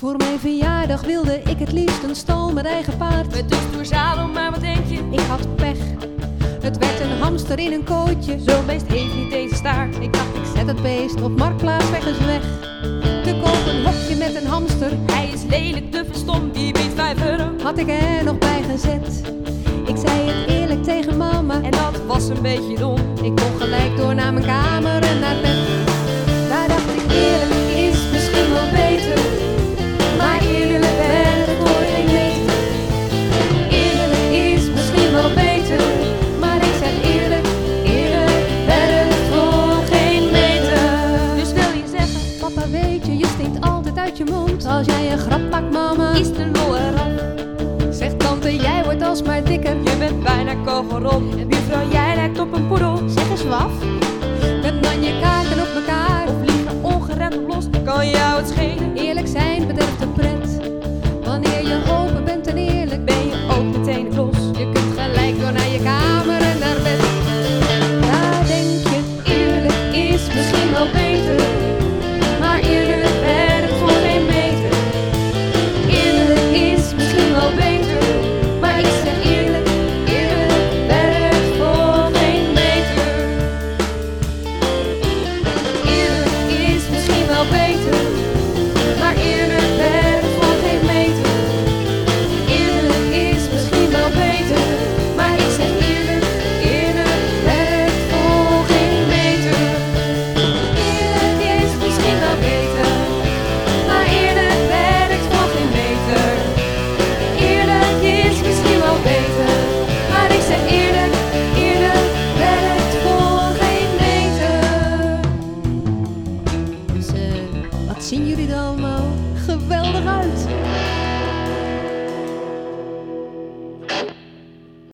Voor mijn verjaardag wilde ik het liefst een stal met eigen paard. Met een stoer zadel, maar wat denk je? Ik had pech, het werd een hamster in een kootje. Zo'n beest heeft niet eens een staart. Ik dacht, ik zet het beest op Marktplaats weg eens weg. Te koop een hokje met een hamster. Hij is lelijk, duf en stom, die biedt 5 euro. Had ik er nog bij gezet. Ik zei het eerlijk tegen mama. En dat was een beetje dom. Ik kon gelijk door naar mijn kamer en naar bed. Daar dacht ik, eerlijk is misschien wel beter. Maar eerlijk werd het voor geen meter. Eerlijk is misschien wel beter. Maar ik zeg eerlijk, eerlijk werd het voor geen meter. Dus wil je zeggen, Papa, weet je, je stinkt altijd uit je mond. Als jij een grap maakt, mama, is de lol eraf? zegt tante, jij wordt alsmaar dikker. Je bent bijna kogelrond. En buurvrouw, jij lijkt op een poedel. Zeg eens waf. Met dan je kaarten op elkaar. Of vliegen ongeremd op los, kan jou het schelen. Eerlijk zijn bederft de pret. Wanneer je open bent en eerlijk, Ben je ook meteen de klos. je kunt gelijk door naar je kamer en naar bed. Daar denk je, eerlijk is misschien wel beter. Maar eerlijk werkt voor geen meter. Eerlijk is misschien wel beter. Maar ik zeg eerlijk, eerlijk werkt voor geen meter. Eerlijk is misschien wel beter. Maar eerlijk werkt voor geen meter. Eerlijk is misschien wel beter. Maar ik zeg eerlijk, eerlijk werkt voor geen meter. Eerlijk is misschien wel beter. Maar eerlijk werkt voor geen meter. Eerlijk is misschien wel beter. Maar ik zeg eerlijk, eerlijk werkt voor geen meter. Dus wat zien jullie er allemaal geweldig uit?